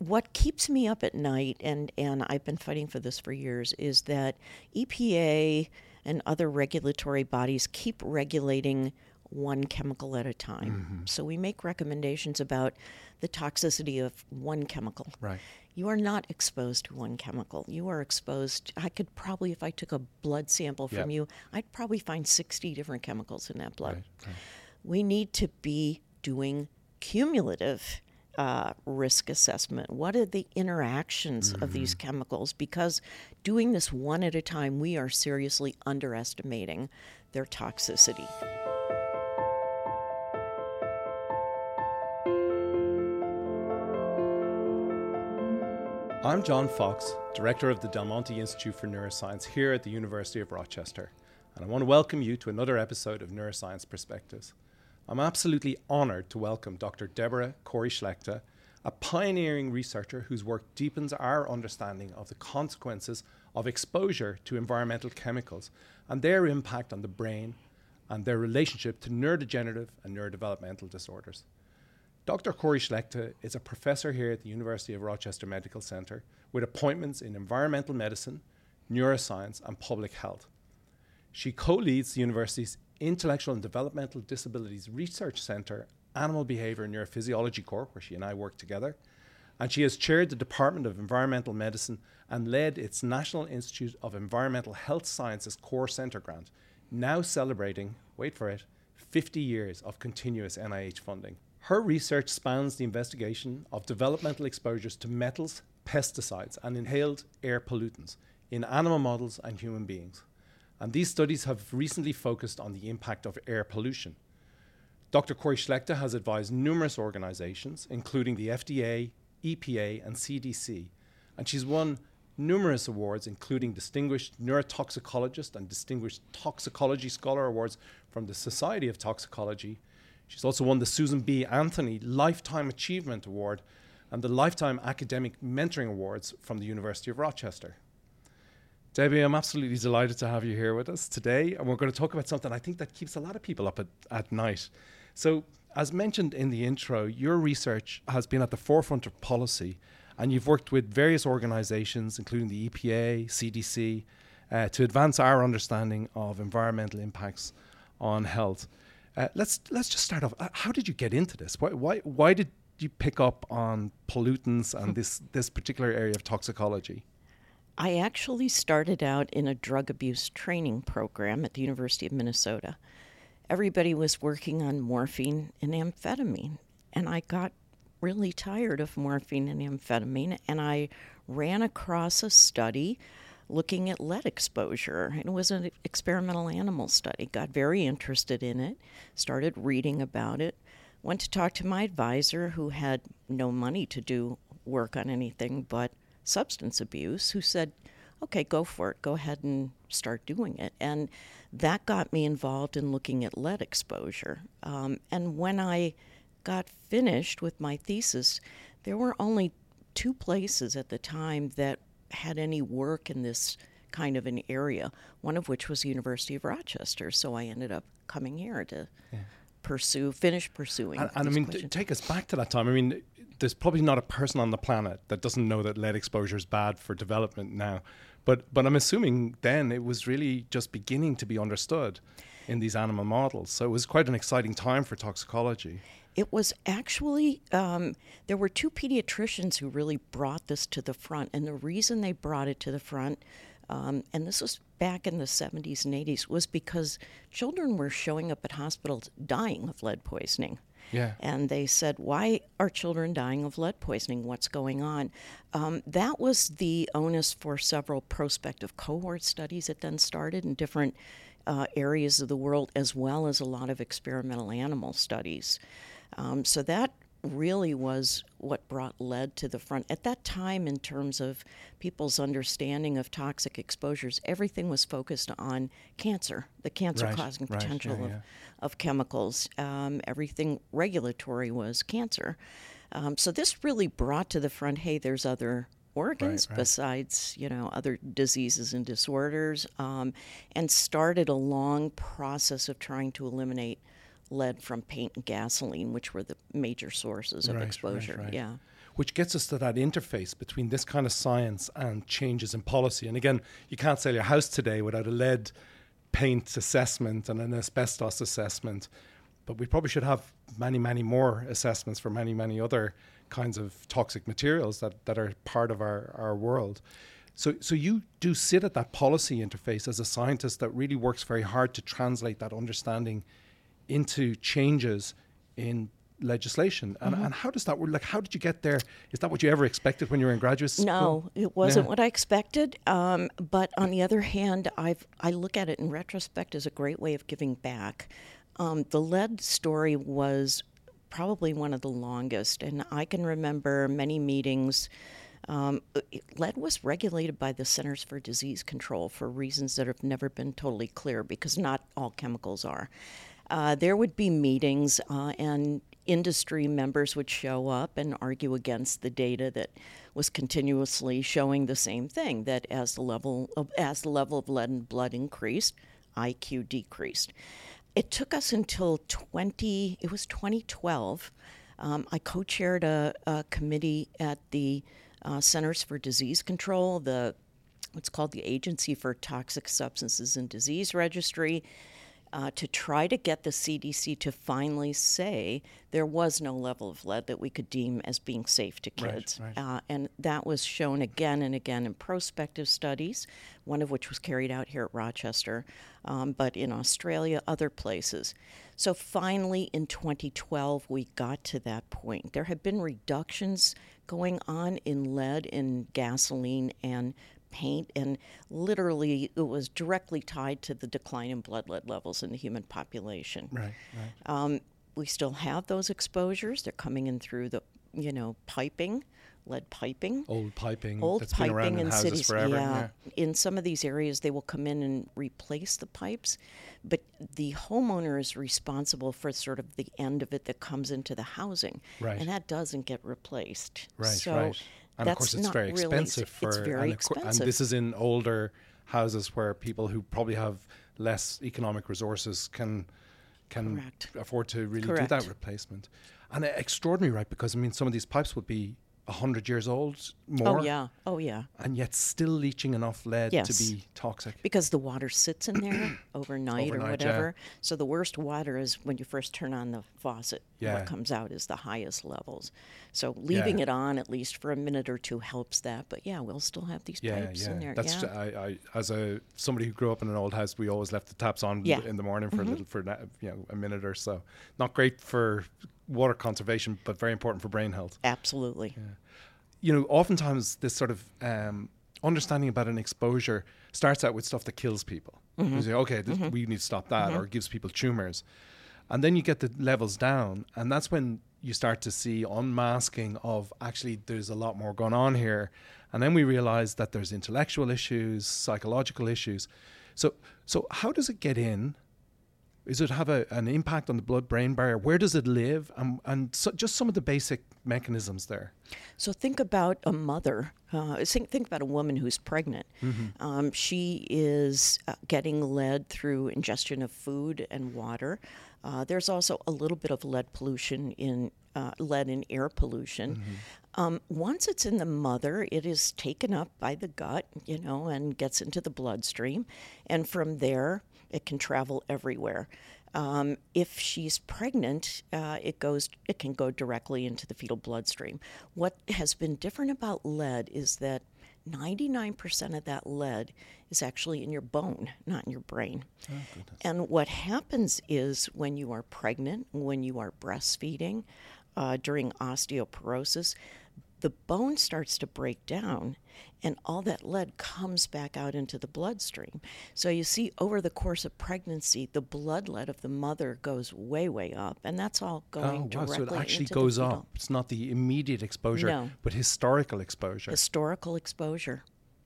what keeps me up at night, and I've been fighting for this for years, is that EPA and other regulatory bodies keep regulating one chemical at a time. So we make recommendations about the toxicity of one chemical. Right. You are not exposed to one chemical. You are exposed, I could probably, if I took a blood sample from you, I'd probably find 60 different chemicals in that blood. Right. We need to be doing cumulative risk assessment. What are the interactions of these chemicals? Because doing this one at a time, we are seriously underestimating their toxicity. I'm John Fox, Director of the Del Monte Institute for Neuroscience here at the University of Rochester, and I want to welcome you to another episode of Neuroscience Perspectives. I'm absolutely honoured to welcome Dr. Deborah Corey-Schlechte, a pioneering researcher whose work deepens our understanding of the consequences of exposure to environmental chemicals and their impact on the brain and their relationship to neurodegenerative and neurodevelopmental disorders. Dr. Corey-Schlechte is a professor here at the University of Rochester Medical Center with appointments in environmental medicine, neuroscience, and public health. She co-leads the university's Intellectual and Developmental Disabilities Research Center, Animal Behavior and Neurophysiology Corp, where she and I work together. And she has chaired the Department of Environmental Medicine and led its National Institute of Environmental Health Sciences Core Center grant, now celebrating, wait for it, 50 years of continuous NIH funding. Her research spans the investigation of developmental exposures to metals, pesticides, and inhaled air pollutants in animal models and human beings. And these studies have recently focused on the impact of air pollution. Dr. Corey-Schlechte has advised numerous organizations, including the FDA, EPA, and CDC, and she's won numerous awards, including Distinguished Neurotoxicologist and Distinguished Toxicology Scholar Awards from the Society of Toxicology. She's also won the Susan B. Anthony Lifetime Achievement Award and the Lifetime Academic Mentoring Awards from the University of Rochester. Debbie, I'm absolutely delighted to have you here with us today, and we're going to talk about something I think that keeps a lot of people up at night. So, as mentioned in the intro, your research has been at the forefront of policy, and you've worked with various organizations, including the EPA, CDC, to advance our understanding of environmental impacts on health. Let's just start off. How did you get into this? Why did you pick up on pollutants and this particular area of toxicology? I actually started out in a drug abuse training program at the University of Minnesota. Everybody was working on morphine and amphetamine, and I got really tired of morphine and amphetamine, and I ran across a study looking at lead exposure. It was an experimental animal study. Got very interested in it, started reading about it, went to talk to my advisor, who had no money to do work on anything but substance abuse, who said, okay, go for it. Go ahead and start doing it. And that got me involved in looking at lead exposure. And when I got finished with my thesis, there were only 2 places at the time that had any work in this kind of an area, one of which was the University of Rochester. So I ended up coming here to finish pursuing. And I mean, take us back to that time. I mean, there's probably not a person on the planet that doesn't know that lead exposure is bad for development now. But I'm assuming then it was really just beginning to be understood in these animal models. So it was quite an exciting time for toxicology. It was actually, there were 2 pediatricians who really brought this to the front. And the reason they brought it to the front, and this was back in the 70s and 80s, was because children were showing up at hospitals dying of lead poisoning. Yeah. And they said, why are children dying of lead poisoning? What's going on? That was the onus for several prospective cohort studies that then started in different areas of the world, as well as a lot of experimental animal studies. So that really was what brought lead to the front. At that time, in terms of people's understanding of toxic exposures, everything was focused on cancer, the cancer-causing potential of chemicals. Everything regulatory was cancer. So this really brought to the front, hey, there's other organs besides, other diseases and disorders, and started a long process of trying to eliminate lead from paint and gasoline, which were the major sources of exposure. Yeah. which gets us to that interface between this kind of science and changes in policy. And again, you can't sell your house today without a lead paint assessment and an asbestos assessment, but we probably should have many, many more assessments for many, many other kinds of toxic materials that are part of our world. So you do sit at that policy interface as a scientist that really works very hard to translate that understanding into changes in legislation. And how does that work? Like, how did you get there? Is that what you ever expected when you were in graduate school? No, it wasn't what I expected. But on the other hand, I look at it in retrospect as a great way of giving back. The lead story was probably one of the longest, and I can remember many meetings. Lead was regulated by the Centers for Disease Control for reasons that have never been totally clear, because not all chemicals are. There would be meetings, and industry members would show up and argue against the data that was continuously showing the same thing, that as the level of lead in blood increased, IQ decreased. It took us until 2012. I co-chaired a committee at the Centers for Disease Control, what's called the Agency for Toxic Substances and Disease Registry, to try to get the CDC to finally say there was no level of lead that we could deem as being safe to kids. Right. And that was shown again and again in prospective studies, one of which was carried out here at Rochester, but in Australia, other places. So finally, in 2012, we got to that point. There have been reductions going on in lead in gasoline and paint, and literally it was directly tied to the decline in blood lead levels in the human population. Right. We still have those exposures. They're coming in through the, piping, lead piping. Old piping that's been around in houses cities. Forever. Yeah. In some of these areas, they will come in and replace the pipes, but the homeowner is responsible for sort of the end of it that comes into the housing. Right. And that doesn't get replaced. Right. And of course, it's very expensive expensive. And this is in older houses where people who probably have less economic resources can afford to really do that replacement. And extraordinary, right? Because some of these pipes would be 100 years old, more. Oh yeah. And yet still leaching enough lead to be toxic. Because the water sits in there overnight or whatever. Yeah. So the worst water is when you first turn on the faucet. Yeah. What comes out is the highest levels. So leaving it on at least for a minute or two helps that. But we'll still have these pipes in there. That's I as somebody who grew up in an old house, we always left the taps on in the morning for a minute or so. Not great for water conservation, but very important for brain health. Absolutely. Oftentimes this sort of understanding about an exposure starts out with stuff that kills people. You say, we need to stop that, or gives people tumors. And then you get the levels down, and that's when you start to see unmasking of actually there's a lot more going on here. And then we realize that there's intellectual issues, psychological issues. So how does it get in? Does it have an impact on the blood-brain barrier? Where does it live? And so just some of the basic mechanisms there. So think about a mother. Think about a woman who's pregnant. She is getting lead through ingestion of food and water. There's also a little bit of lead pollution lead in air pollution. Once it's in the mother, it is taken up by the gut, and gets into the bloodstream. And from there, it can travel everywhere. If she's pregnant, it can go directly into the fetal bloodstream. What has been different about lead is that 99% of that lead is actually in your bone, not in your brain. Oh, goodness. And what happens is when you are pregnant, when you are breastfeeding, during osteoporosis, the bone starts to break down and all that lead comes back out into the bloodstream. So you see over the course of pregnancy, the blood lead of the mother goes way, way up, and that's all going directly into the fetal. So it actually goes up. It's not the immediate exposure, but historical exposure. Historical exposure.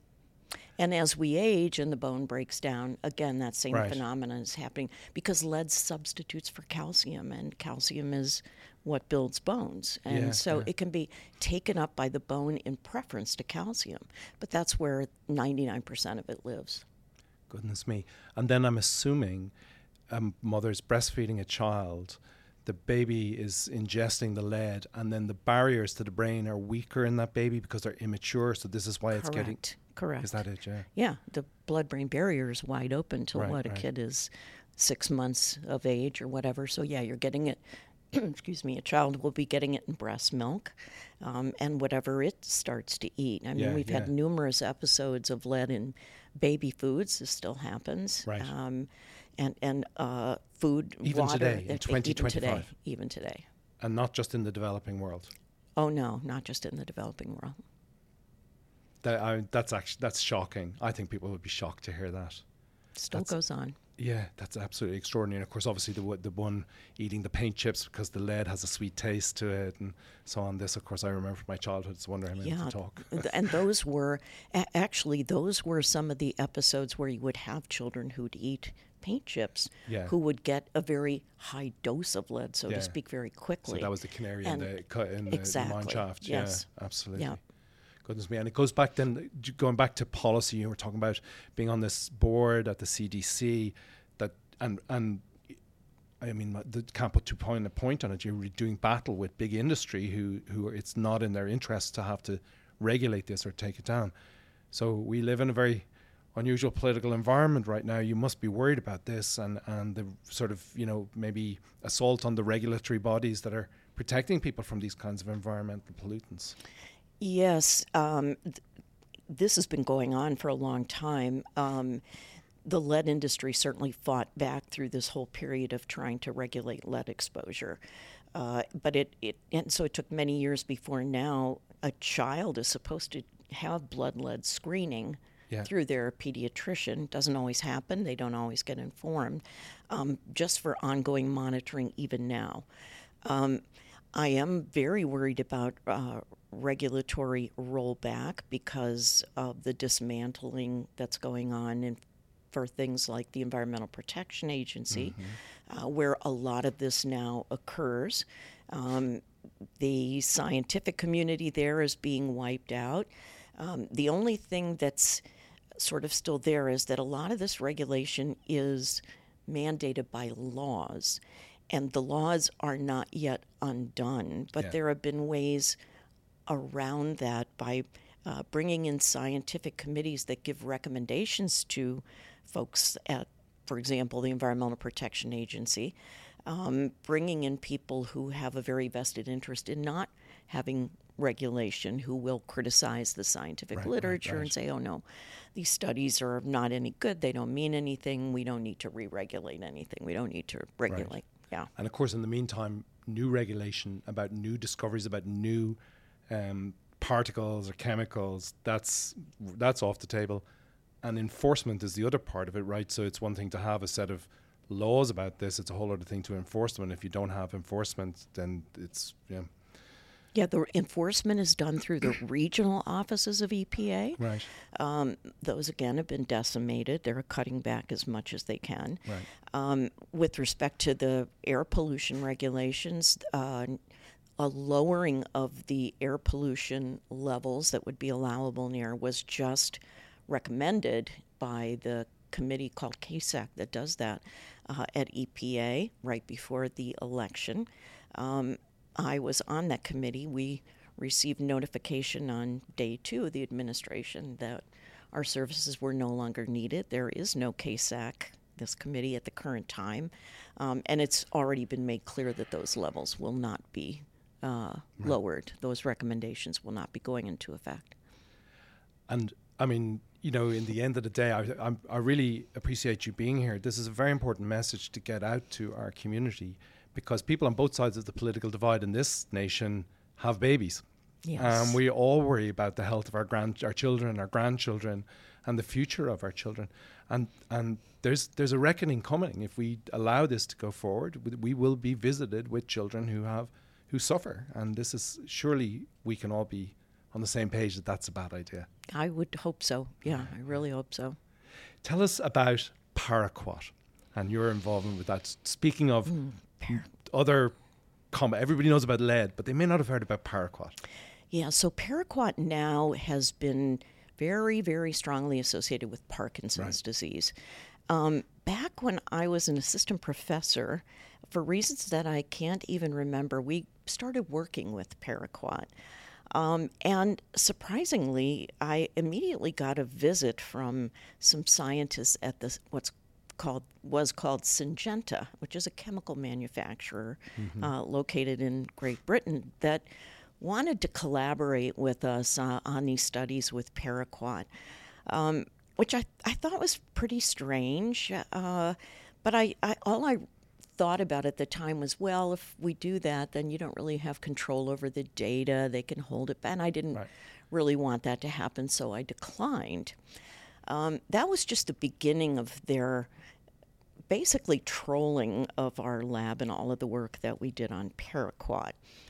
And as we age and the bone breaks down, again, that same phenomenon is happening because lead substitutes for calcium, and calcium is what builds bones. And it can be taken up by the bone in preference to calcium. But that's where 99% of it lives. Goodness me. And then I'm assuming a mother's breastfeeding a child, the baby is ingesting the lead, and then the barriers to the brain are weaker in that baby because they're immature. So this is why it's getting... Correct. Is that it? Yeah. Yeah, the blood-brain barrier is wide open till Right, a kid is 6 months of age or whatever. So yeah, you're getting it. Excuse me. A child will be getting it in breast milk, and whatever it starts to eat. I mean, we've had numerous episodes of lead in baby foods. This still happens. Right. And food, even water, today, in 2025. Even today. And not just in the developing world. Oh no, not just in the developing world. That's shocking. I think people would be shocked to hear that. Still goes on. Yeah, that's absolutely extraordinary. And of course, obviously, the one eating the paint chips because the lead has a sweet taste to it, and so on. This, of course, I remember from my childhood. It's a wonder I'm able to talk. And those were some of the episodes where you would have children who'd eat paint chips, who would get a very high dose of lead, so to speak, very quickly. So that was the canary in the mine shaft. Yes. Yeah, absolutely. Yeah. Goodness me. And it goes back then, going back to policy, you were talking about being on this board at the CDC, and I mean, can't put too fine a point on it. You're doing battle with big industry who it's not in their interest to have to regulate this or take it down. So we live in a very unusual political environment right now. You must be worried about this and the sort of, maybe assault on the regulatory bodies that are protecting people from these kinds of environmental pollutants. Yes, this has been going on for a long time. The lead industry certainly fought back through this whole period of trying to regulate lead exposure. But so it took many years before now a child is supposed to have blood lead screening through their pediatrician. Doesn't always happen. They don't always get informed, just for ongoing monitoring even now. I am very worried about regulatory rollback because of the dismantling that's going on for things like the Environmental Protection Agency, where a lot of this now occurs. The scientific community there is being wiped out. The only thing that's sort of still there is that a lot of this regulation is mandated by laws. And the laws are not yet undone, but there have been ways around that by bringing in scientific committees that give recommendations to folks at, for example, the Environmental Protection Agency, bringing in people who have a very vested interest in not having regulation, who will criticize the scientific literature and say, oh no, these studies are not any good, they don't mean anything, we don't need to re-regulate anything, we don't need to regulate. Right. Yeah. And of course, in the meantime, new regulation about new discoveries, about new particles or chemicals, that's off the table. And enforcement is the other part of it, right? So it's one thing to have a set of laws about this. It's a whole other thing to enforce them. And if you don't have enforcement, then it's, Yeah, the enforcement is done through the regional offices of EPA. Right. Those, again, have been decimated. They're cutting back as much as they can. Right. With respect to the air pollution regulations, a lowering of the air pollution levels that would be allowable in air was just recommended by the committee called CASAC that does that at EPA right before the election. I was on that committee. We received notification on day 2 of the administration that our services were no longer needed. There is no CASAC, this committee, at the current time. And it's already been made clear that those levels will not be lowered. Those recommendations will not be going into effect. And, I mean, in the end of the day, I really appreciate you being here. This is a very important message to get out to our community, because people on both sides of the political divide in this nation have babies. Yes. We all worry about the health of our children, our grandchildren, and the future of our children. And there's a reckoning coming. If we allow this to go forward, we will be visited with children who suffer. And this is, surely we can all be on the same page that that's a bad idea. I would hope so. Yeah, I really hope so. Tell us about Paraquat and your involvement with that. Speaking of other everybody knows about lead, but they may not have heard about Paraquat. Yeah, so Paraquat now has been very, very strongly associated with Parkinson's disease. Back when I was an assistant professor, for reasons that I can't even remember, we started working with paraquat. And surprisingly, I immediately got a visit from some scientists at was called Syngenta, which is a chemical manufacturer located in Great Britain, that wanted to collaborate with us on these studies with paraquat, which I thought was pretty strange. But all I thought about at the time was, well, if we do that, then you don't really have control over the data. They can hold it back. And I didn't really want that to happen, so I declined. That was just the beginning of their basically trolling of our lab and all of the work that we did on paraquat.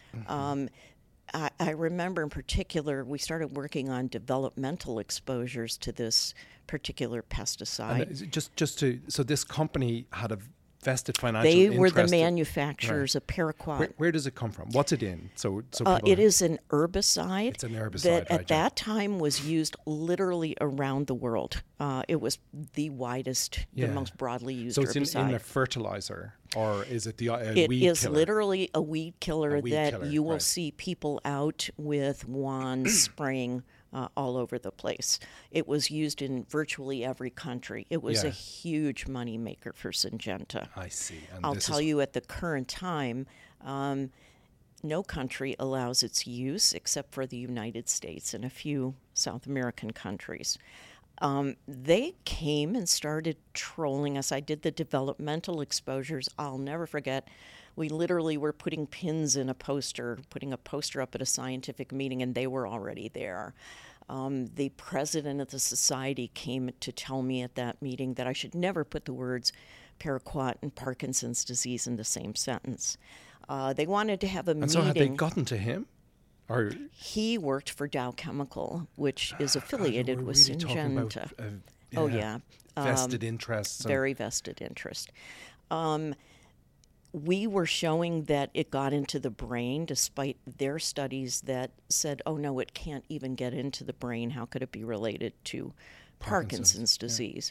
I remember in particular, we started working on developmental exposures to this particular pesticide. And so this company had a vested financial They interest. were the manufacturers of paraquat. Where does it come from? What's it in? It is an herbicide. It's an herbicide, that right, at that time was used literally around the world. It was the widest, the most broadly used herbicide. So it's in a fertilizer, or is it the weed killer? It is literally a weed killer you will see people out with wands spraying all over the place. It was used in virtually every country. It was a huge money maker for Syngenta. I see. And I'll tell you, at the current time, no country allows its use except for the United States and a few South American countries. They came and started trolling us. I did the developmental exposures. I'll never forget. We literally were putting pins in putting a poster up at a scientific meeting, and they were already there. The president of the society came to tell me at that meeting that I should never put the words paraquat and Parkinson's disease in the same sentence. They wanted to have a meeting. And so had they gotten to him? Or he worked for Dow Chemical, which is affiliated with Syngenta. Vested interests. Very vested interest. We were showing that it got into the brain, despite their studies that said, oh, no, it can't even get into the brain. How could it be related to Parkinson's disease?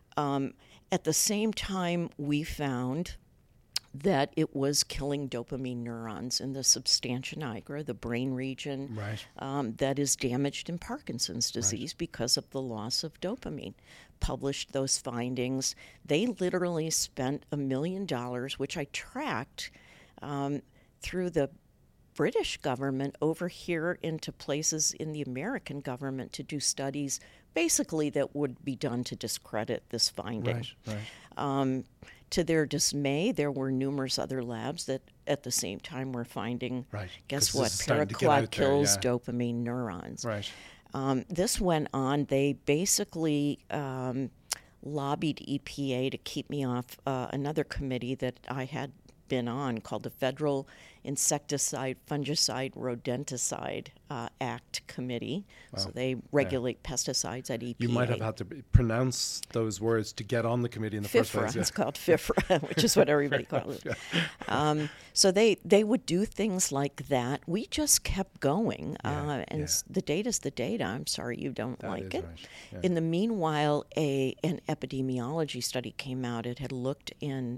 At the same time, we found that it was killing dopamine neurons in the substantia nigra, the brain region that is damaged in Parkinson's disease because of the loss of dopamine. Published those findings. They literally spent $1 million, which I tracked through the British government over here into places in the American government to do studies basically that would be done to discredit this finding. To their dismay, there were numerous other labs that at the same time were finding, guess what, paraquat kills dopamine neurons. This went on. They basically lobbied EPA to keep me off another committee that I had been on called the Federal Insecticide, Fungicide, Rodenticide Act Committee. Wow. So they regulate pesticides at EPA. You might have had to pronounce those words to get on the committee in the first place. It's called FIFRA, which is what everybody calls it. So they would do things like that. We just kept going. The data's the data. I'm sorry you don't like it. In the meanwhile, an epidemiology study came out. It had looked in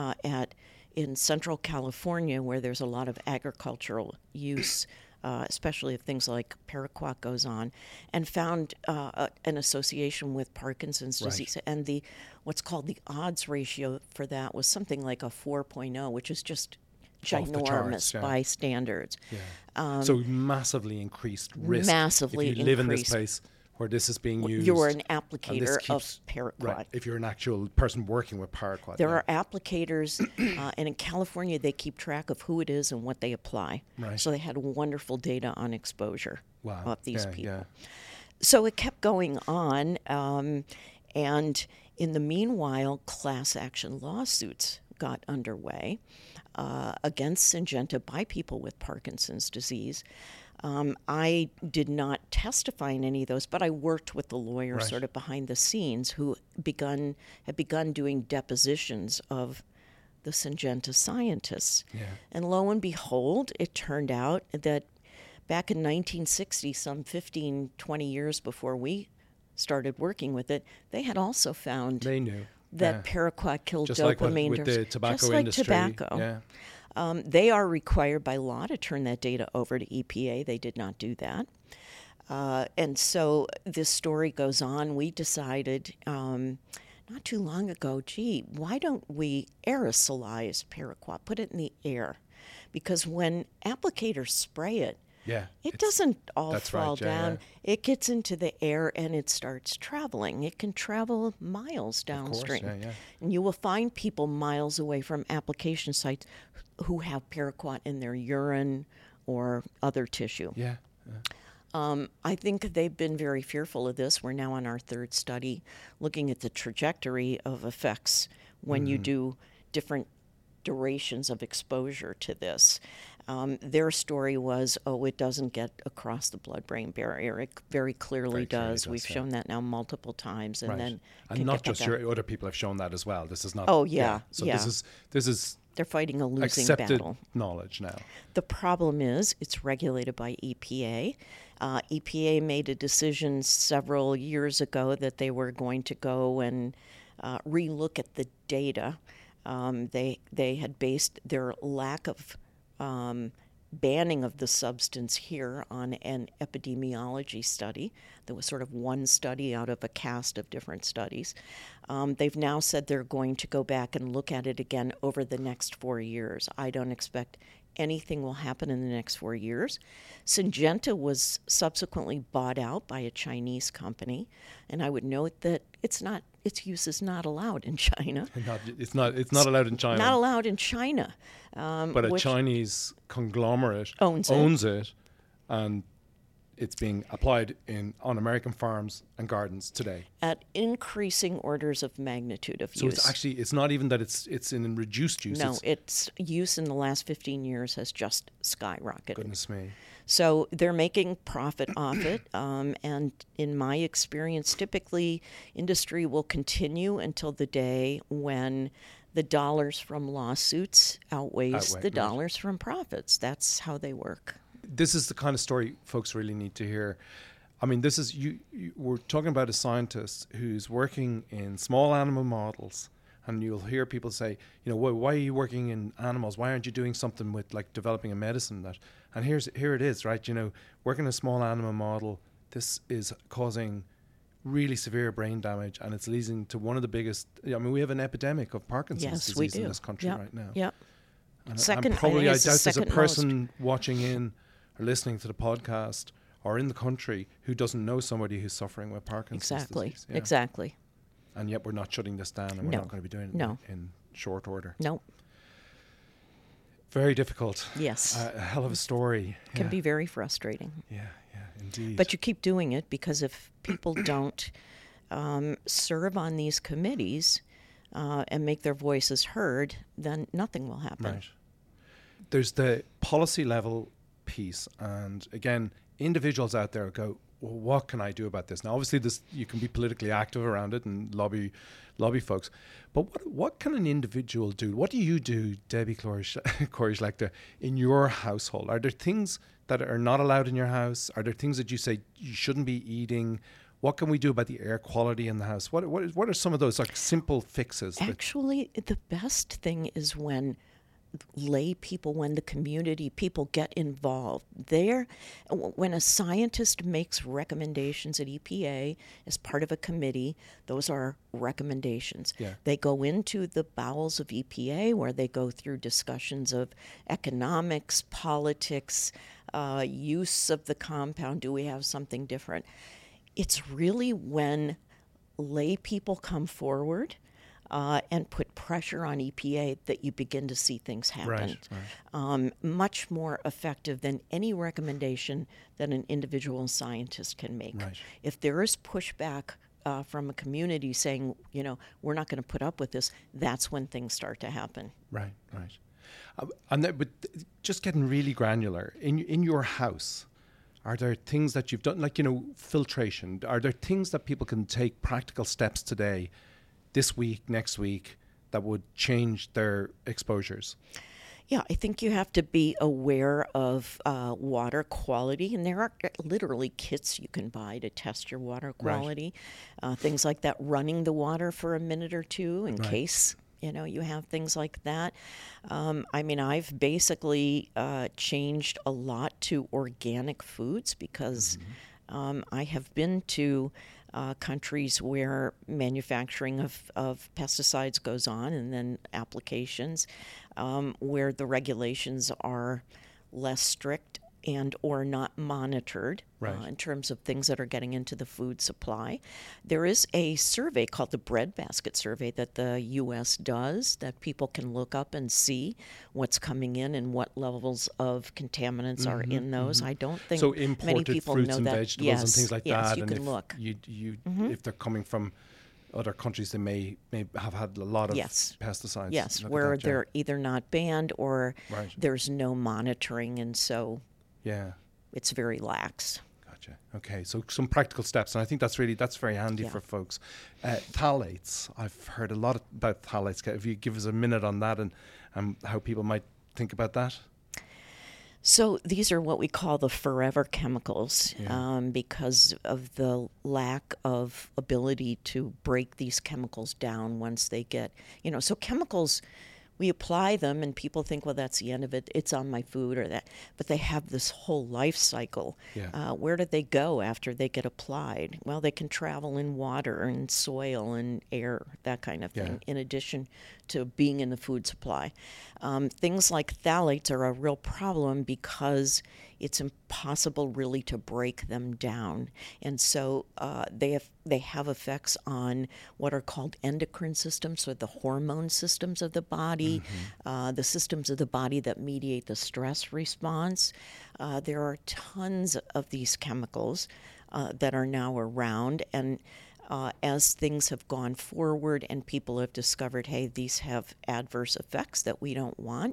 Central California, where there's a lot of agricultural use, especially if things like paraquat goes on, and found an association with Parkinson's disease. And what's called the odds ratio for that was something like a 4.0, which is just ginormous by standards. So massively increased risk. Massively if you live in this place where this is being used. You're an applicator of paraquat. Right, if you're an actual person working with paraquat. There are applicators, and in California, they keep track of who it is and what they apply. So they had wonderful data on exposure of these people. So it kept going on, and in the meanwhile, class action lawsuits got underway against Syngenta by people with Parkinson's disease. I did not testify in any of those, but I worked with the lawyers sort of behind the scenes who had begun doing depositions of the Syngenta scientists. And lo and behold, it turned out that back in 1960, some 15, 20 years before we started working with it, they had also found that paraquat killed just dopamine. like with the tobacco just like industry. tobacco. Yeah. They are required by law to turn that data over to EPA. They did not do that. And so this story goes on. We decided not too long ago, gee, why don't we aerosolize paraquat, put it in the air? Because when applicators spray it, it doesn't all fall down. It gets into the air and it starts traveling. It can travel miles downstream. Of course, And you will find people miles away from application sites who have paraquat in their urine or other tissue. I think they've been very fearful of this. We're now on our third study looking at the trajectory of effects when you do different durations of exposure to this. Their story was, it doesn't get across the blood-brain barrier. It very clearly does. We've shown that now multiple times, and then and not just other people have shown that as well. This is not. So this is. They're fighting a losing accepted battle. Knowledge now. The problem is it's regulated by EPA. EPA made a decision several years ago that they were going to go and relook at the data. They had based their lack of banning of the substance here on an epidemiology study. There was sort of one study out of a cast of different studies. They've now said they're going to go back and look at it again over the next 4 years. I don't expect anything will happen in the next 4 years. Syngenta was subsequently bought out by a Chinese company, and I would note that its use is not allowed in China. It's not allowed in China. Not allowed in China. But a Chinese conglomerate owns it, and it's being applied on American farms and gardens today. At increasing orders of magnitude of use. So it's not even that it's in reduced use. No, its use in the last 15 years has just skyrocketed. Goodness me. So they're making profit off it. And in my experience, typically industry will continue until the day when the dollars from lawsuits outweighs the dollars from profits. That's how they work. This is the kind of story folks really need to hear. I mean, this is we're talking about a scientist who's working in small animal models, and you'll hear people say, why are you working in animals? Why aren't you doing something with like developing a medicine that? And here it is, right? Working a small animal model, this is causing really severe brain damage, and it's leading to one of the biggest. We have an epidemic of Parkinson's disease in this country right now. Yeah. And second, I doubt there's a person most. watching in or listening to the podcast or in the country who doesn't know somebody who's suffering with Parkinson's disease. Yeah. Exactly. And yet we're not shutting this down, and we're not going to be doing it in short order. No. Very difficult. Yes. A hell of a story. Can be very frustrating. Yeah, indeed. But you keep doing it because if people don't serve on these committees and make their voices heard, then nothing will happen. Right. There's the policy level piece, and again, individuals out there go, well, what can I do about this? Now, obviously, you can be politically active around it and lobby folks, but what can an individual do? What do you do, Debbie Corey Schlechter, in your household? Are there things that are not allowed in your house? Are there things that you say you shouldn't be eating? What can we do about the air quality in the house? What are some of those like simple fixes? Actually, the best thing is when lay people, when the community people get involved. When a scientist makes recommendations at EPA as part of a committee, those are recommendations. Yeah. They go into the bowels of EPA where they go through discussions of economics, politics, use of the compound. Do we have something different? It's really when lay people come forward and put pressure on EPA that you begin to see things happen. Right. Much more effective than any recommendation that an individual scientist can make. Right. If there is pushback from a community saying, we're not going to put up with this, that's when things start to happen. Right. But just getting really granular, in your house, are there things that you've done, like, filtration? Are there things that people can take practical steps today, this week, next week, that would change their exposures? Yeah, I think you have to be aware of water quality, and there are literally kits you can buy to test your water quality. Things like that, running the water for a minute or two in Right. case you have things like that. I mean, I've basically changed a lot to organic foods because I have been to countries where manufacturing of pesticides goes on, and then applications where the regulations are less strict and or not monitored Right. in terms of things that are getting into the food supply. There is a survey called the Breadbasket Survey that the U.S. does that people can look up and see what's coming in and what levels of contaminants are in those. I don't think So many imported people fruits know and that. vegetables Yes, and things like yes, that. you And can if look. if they're coming from other countries, they may have had a lot of Yes. pesticides. Yes, Look at where that, yeah. they're either not banned or Right. there's no monitoring, and so Yeah. it's very lax. Gotcha. Okay, so some practical steps, and I think that's very handy Yeah. for folks. Phthalates. I've heard a lot about phthalates. If you give us a minute on that and how people might think about that. So these are what we call the forever chemicals Yeah. because of the lack of ability to break these chemicals down once they get, so chemicals, we apply them and people think, well, that's the end of it. It's on my food or that. But they have this whole life cycle. Yeah. Where do they go after they get applied? Well, they can travel in water and soil and air, that kind of thing, Yeah. in addition to being in the food supply. Things like phthalates are a real problem because it's impossible really to break them down. And so they have effects on what are called endocrine systems, so the hormone systems of the body, the systems of the body that mediate the stress response. There are tons of these chemicals that are now around, and as things have gone forward and people have discovered, hey, these have adverse effects that we don't want,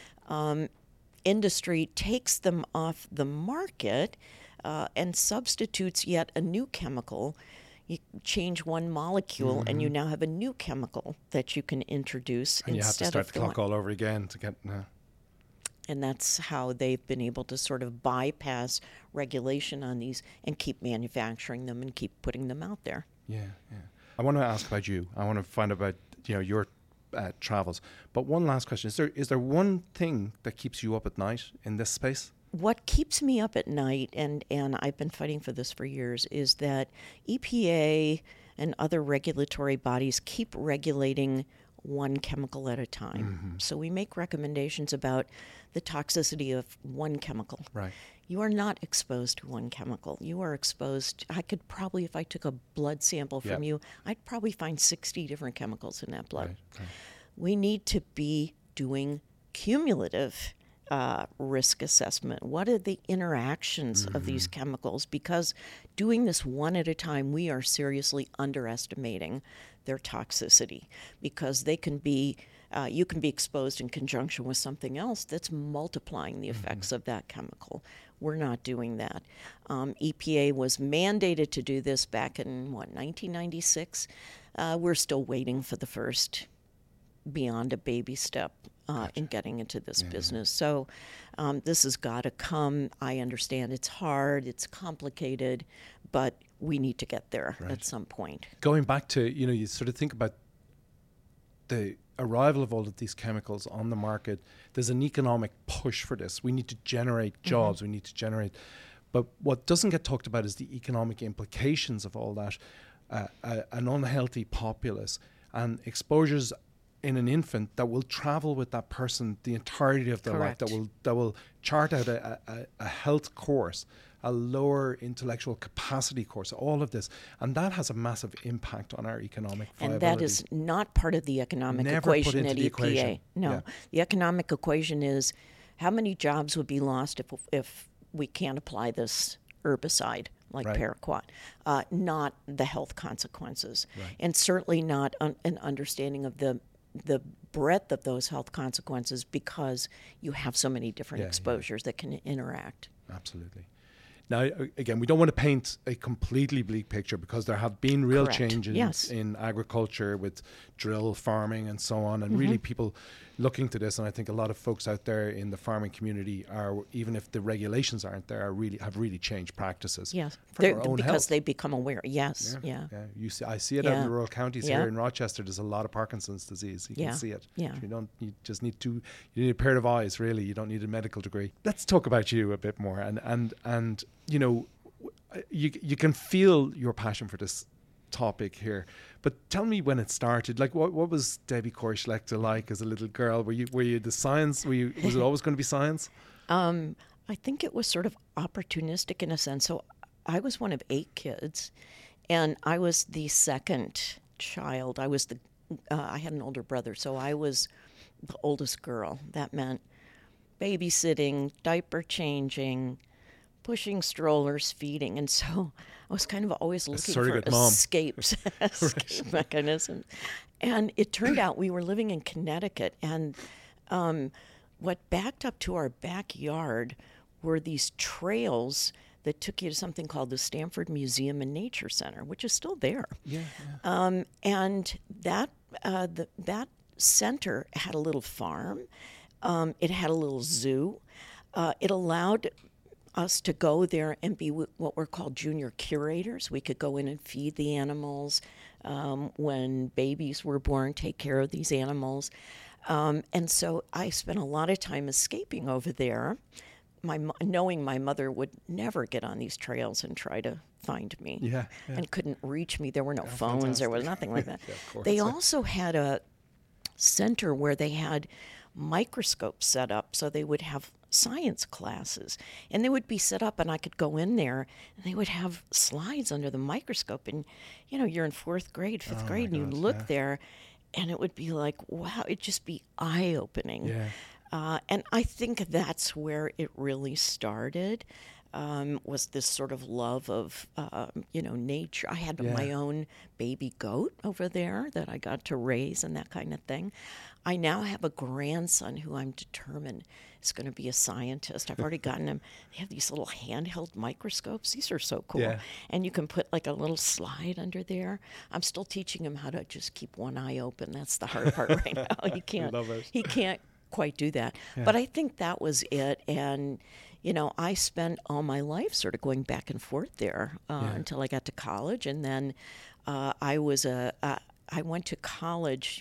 industry takes them off the market and substitutes yet a new chemical. You change one molecule and you now have a new chemical that you can introduce And you have to instead start of the clock all over again to get. and that's how they've been able to sort of bypass regulation on these and keep manufacturing them and keep putting them out there. Yeah. I want to ask about you. I want to find about your travels. But one last question: is there one thing that keeps you up at night in this space? What keeps me up at night, and I've been fighting for this for years, is that EPA and other regulatory bodies keep regulating one chemical at a time. So we make recommendations about the toxicity of one chemical. Right. You are not exposed to one chemical. You are exposed, I could probably, if I took a blood sample from you, I'd probably find 60 different chemicals in that blood. Right. We need to be doing cumulative risk assessment. What are the interactions of these chemicals? Because doing this one at a time, we are seriously underestimating their toxicity, because they can be, you can be exposed in conjunction with something else that's multiplying the effects of that chemical. We're not doing that. EPA was mandated to do this back in, 1996? We're still waiting for the first beyond a baby step in getting into this business. So this has got to come. I understand it's hard, it's complicated, but we need to get there at some point. Going back to, you sort of think about the arrival of all of these chemicals on the market. There's an economic push for this. We need to generate jobs. We need to generate. But what doesn't get talked about is the economic implications of all that. An unhealthy populace and exposures in an infant that will travel with that person the entirety of their life, that will chart out a health course, a lower intellectual capacity course, all of this. And that has a massive impact on our economic viability. And that is not part of the economic Never put equation into at the EPA. equation. No, Yeah. the economic equation is how many jobs would be lost if we can't apply this herbicide like paraquat, not the health consequences, and certainly not an understanding of the breadth of those health consequences, because you have so many different exposures that can interact. Absolutely. Now, again, we don't want to paint a completely bleak picture, because there have been real Correct. changes Yes. in agriculture with drill farming and so on, and really people looking to this. And I think a lot of folks out there in the farming community are, even if the regulations aren't there, have really changed practices. Yes, for their own because health. they become aware. Yes, yeah. I see it out in Yeah. the rural counties Yeah. here in Rochester. There's a lot of Parkinson's disease. You Yeah. can see it. Yeah. You just need you need a pair of eyes, really. You don't need a medical degree. Let's talk about you a bit more, and you know, you can feel your passion for this topic here, but tell me when it started. Like, what was Debbie Koerschlechter like as a little girl? Were you the science? Was it always going to be science? I think it was sort of opportunistic in a sense. So I was one of 8 kids, and I was the second child. I had an older brother, so I was the oldest girl. That meant babysitting, diaper changing, pushing strollers, feeding. And so I was kind of always looking for surrogate mom. escape mechanisms. And it turned out we were living in Connecticut, and what backed up to our backyard were these trails that took you to something called the Stanford Museum and Nature Center, which is still there. And that that center had a little farm. It had a little zoo. It allowed us to go there and be what were called junior curators. We could go in and feed the animals when babies were born, take care of these animals. And so I spent a lot of time escaping over there, knowing my mother would never get on these trails and try to find me and couldn't reach me. There were no phones. Fantastic. There was nothing like that. They also had a center where they had microscopes set up, so they would have science classes, and they would be set up, and I could go in there, and they would have slides under the microscope, and you're in 4th grade, 5th grade, and you look there, and it would be like, wow, it'd just be eye-opening. And I think that's where it really started, was this sort of love of, nature. I had my own baby goat over there that I got to raise and that kind of thing. I now have a grandson who I'm determined is going to be a scientist. I've already gotten him. They have these little handheld microscopes. These are so cool. And you can put like a little slide under there. I'm still teaching him how to just keep one eye open. That's the hard part right now. He can't quite do that. But I think that was it. And I spent all my life sort of going back and forth there until I got to college, and then I went to college.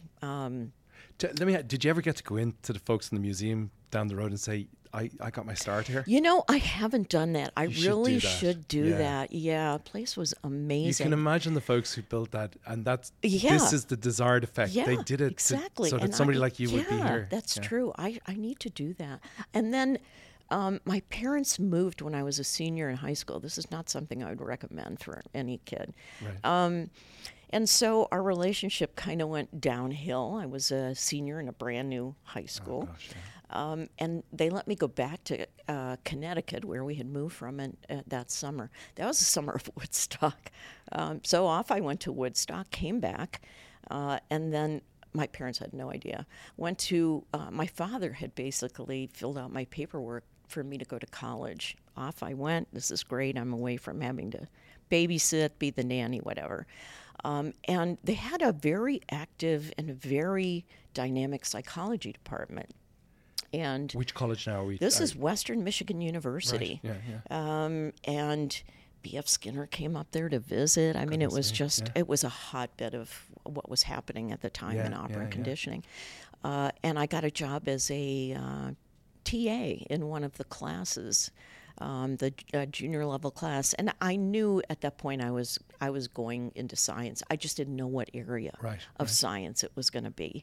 Did you ever get to go into the folks in the museum down the road and say, I got my start here? I haven't done that. I really should do that. Yeah, place was amazing. You can imagine the folks who built that, and this is the desired effect. They did it exactly. so that somebody like you would be here. That's true. I need to do that. And then my parents moved when I was a senior in high school. This is not something I would recommend for any kid. Right. And so our relationship kind of went downhill. I was a senior in a brand new high school. Oh, gosh, and they let me go back to Connecticut, where we had moved from that summer. That was the summer of Woodstock. So off I went to Woodstock, came back, and then my parents had no idea. Went to, my father had basically filled out my paperwork for me to go to college. Off I went. This is great. I'm away from having to babysit, be the nanny, whatever. And they had a very active and very dynamic psychology department. And which college now are we? This is Western Michigan University. Right. And B.F. Skinner came up there to visit. I mean, it was it was a hotbed of what was happening at the time in opera and conditioning. And I got a job as a TA in one of the classes, the junior level class. And I knew at that point I was going into science. I just didn't know what area of science it was going to be.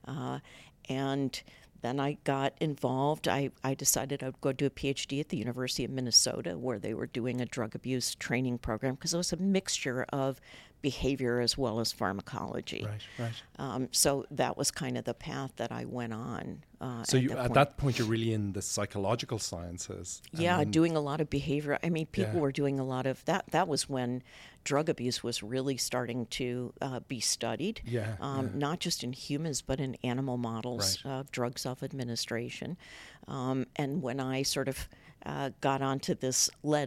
And then I got involved. I decided I would go do a PhD at the University of Minnesota, where they were doing a drug abuse training program, because it was a mixture of behavior as well as pharmacology. Right. So that was kind of the path that I went on. So at that point, you're really in the psychological sciences. Yeah, doing a lot of behavior. I mean, people were doing a lot of that. That was when drug abuse was really starting to be studied, not just in humans, but in animal models of drug self-administration. And when I sort of got onto this lead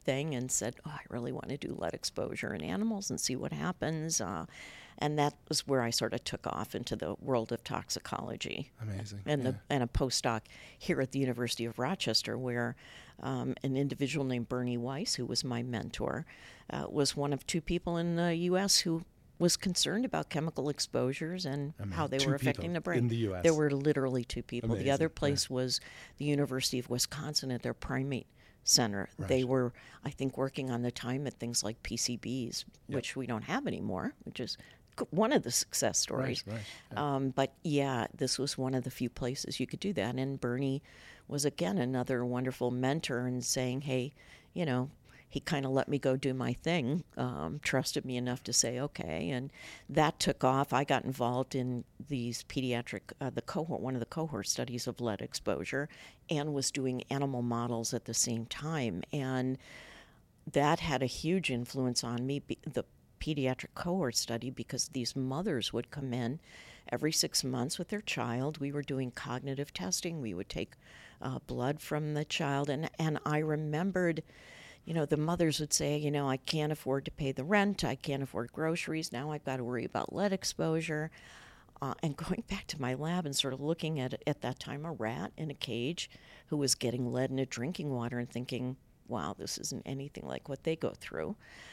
thing and said, oh, I really want to do lead exposure in animals and see what happens. And that was where I sort of took off into the world of toxicology. Amazing. And a postdoc here at the University of Rochester, where an individual named Bernie Weiss, who was my mentor, was one of two people in the U.S. who was concerned about chemical exposures and how they were affecting the brain. In the U.S. There were literally two people. Amazing. The other place was the University of Wisconsin at their primate center. Right. They were, I think, working on the time at things like PCBs, which we don't have anymore, which is one of the success stories. Right. Yeah. But yeah, this was one of the few places you could do that. And Bernie was, again, another wonderful mentor and saying, hey, you know, he kind of let me go do my thing, trusted me enough to say, okay. And that took off. I got involved in these pediatric, one of the cohort studies of lead exposure, and was doing animal models at the same time. And that had a huge influence on me, the pediatric cohort study, because these mothers would come in every 6 months with their child. We were doing cognitive testing. We would take blood from the child. And I remembered, you know, the mothers would say, you know, I can't afford to pay the rent. I can't afford groceries. Now I've got to worry about lead exposure. And going back to my lab and sort of looking at that time, a rat in a cage who was getting lead in a drinking water and thinking, wow, this isn't anything like what they go through.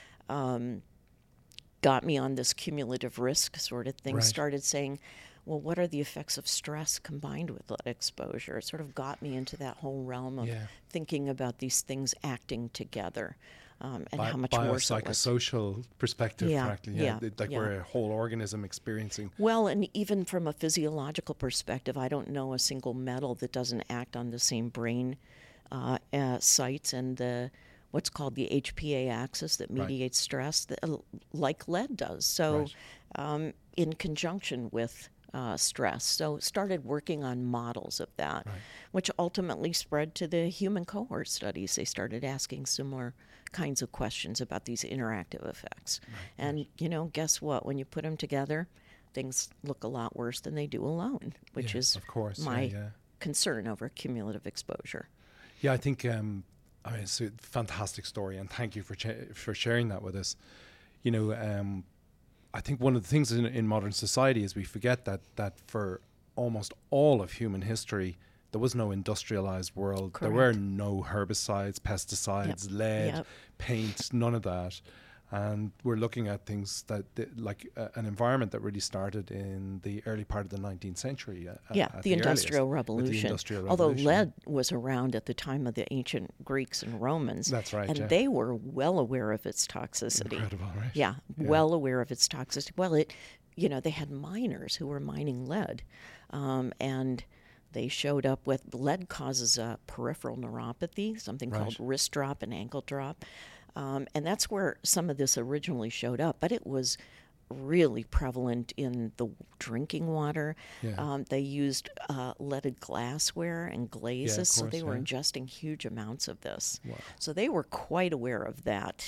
Got me on this cumulative risk sort of thing. Right. Started saying, well, what are the effects of stress combined with lead exposure? It sort of got me into that whole realm of thinking about these things acting together, and how much worse it was. Biopsychosocial perspective, practically. We're a whole organism experiencing. Well, and even from a physiological perspective, I don't know a single metal that doesn't act on the same brain sites and the what's called the HPA axis that mediates stress, like lead does. So in conjunction with stress. So started working on models of that, which ultimately spread to the human cohort studies. They started asking similar kinds of questions about these interactive effects. And, you know, guess what? When you put them together, things look a lot worse than they do alone, which is of course, my concern over cumulative exposure. Yeah, I think... I mean, it's a fantastic story, and thank you for sharing that with us. You know, I think one of the things in modern society is we forget that for almost all of human history, there was no industrialized world. Correct. There were no herbicides, pesticides, lead, paint, none of that. And we're looking at things like an environment that really started in the early part of the 19th century. The Industrial Revolution. Although lead was around at the time of the ancient Greeks and Romans. That's right. And they were well aware of its toxicity. Incredible, right? Yeah, well aware of its toxicity. Well, they had miners who were mining lead, and they showed up with lead causes a peripheral neuropathy, something called wrist drop and ankle drop. And that's where some of this originally showed up, but it was really prevalent in the drinking water. They used leaded glassware and glazes, so they were ingesting huge amounts of this. Wow. So they were quite aware of that.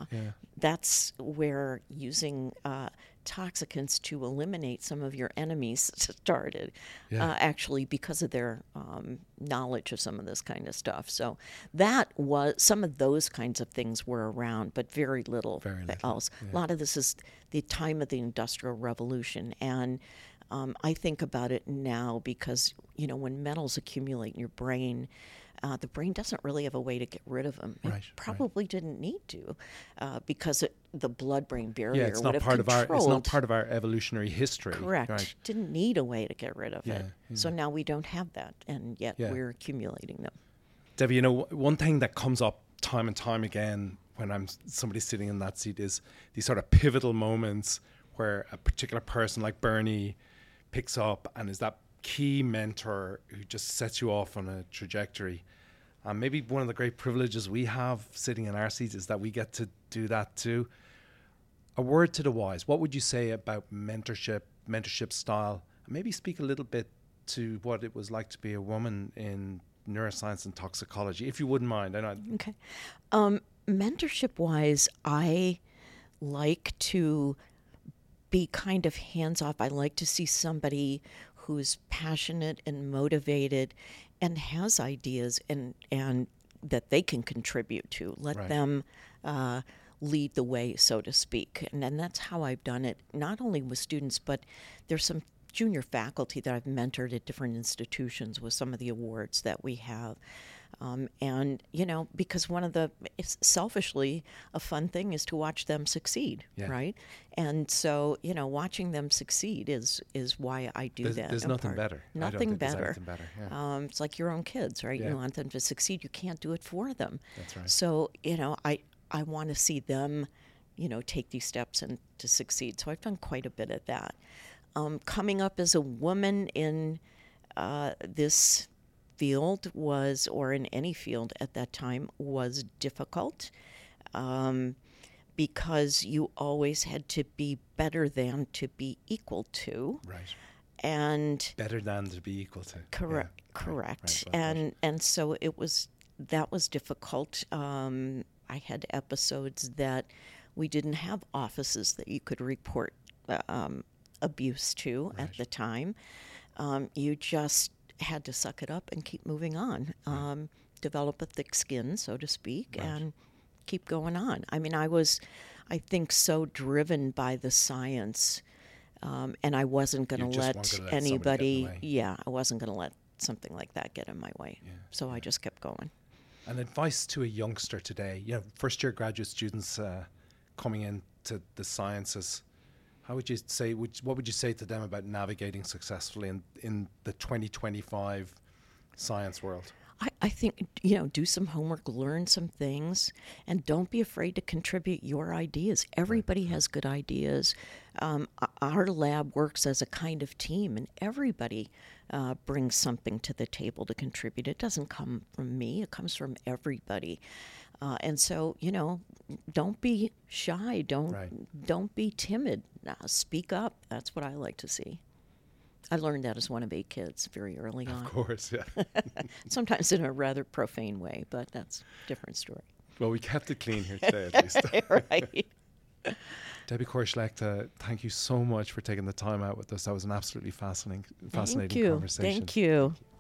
That's where using toxicants to eliminate some of your enemies started, actually because of their knowledge of some of this kind of stuff. So that was, some of those kinds of things were around, but very little else. A lot of this is the time of the Industrial Revolution, and I think about it now because, you know, when metals accumulate in your brain, the brain doesn't really have a way to get rid of them. It probably didn't need to, because the blood-brain barrier would have controlled. It's not part of our evolutionary history. Correct. Right. Didn't need a way to get rid of it. So now we don't have that, and yet we're accumulating them. Debbie, you know, one thing that comes up time and time again when somebody sitting in that seat is these sort of pivotal moments where a particular person like Bernie picks up and is that key mentor who just sets you off on a trajectory. And maybe one of the great privileges we have sitting in our seats is that we get to do that too. A word to the wise. What would you say about mentorship style? And maybe speak a little bit to what it was like to be a woman in neuroscience and toxicology, if you wouldn't mind. Okay. Mentorship-wise, I like to be kind of hands-off. I like to see somebody who's passionate and motivated and has ideas and that they can contribute to. Let Right. them lead the way, so to speak. And then that's how I've done it, not only with students, but there's some junior faculty that I've mentored at different institutions with some of the awards that we have. And, you know, because one of the, selfishly, a fun thing is to watch them succeed, Yeah. right? And so, you know, watching them succeed is why I do that. There's in nothing part. better. I don't Nothing think there's better. anything better. Yeah. It's like your own kids, right? Yeah. You want them to succeed. You can't do it for them. That's right. So, you know, I want to see them, you know, take these steps and to succeed. So I've done quite a bit of that. Coming up as a woman in this field was, or in any field at that time, was difficult because you always had to be better than to be equal to. Right. And Better than to be equal to. correct, Yeah. correct. Right. Well put. And so that was difficult. I had episodes that we didn't have offices that you could report abuse to at the time. You just had to suck it up and keep moving on. Develop a thick skin, so to speak, and keep going on. I mean, I think, so driven by the science, and I wasn't going You to just let weren't gonna let somebody anybody, get in the way. I wasn't going to let something like that get in my way. Yeah, So I just kept going. And advice to a youngster today, you know, first year graduate students coming into the sciences, how would you say, what would you say to them about navigating successfully in the 2025 science world? I think, you know, do some homework, learn some things, and don't be afraid to contribute your ideas. Everybody has good ideas. Our lab works as a kind of team, and everybody brings something to the table to contribute. It doesn't come from me. It comes from everybody. And so, you know, don't be shy. Don't be timid. Speak up. That's what I like to see. I learned that as one of 8 kids very early on. Of course, yeah. Sometimes in a rather profane way, but that's a different story. Well, we kept it clean here today, at least. Right. Debbie Koer-Schlechter, thank you so much for taking the time out with us. That was an absolutely fascinating Thank you. conversation. Thank you.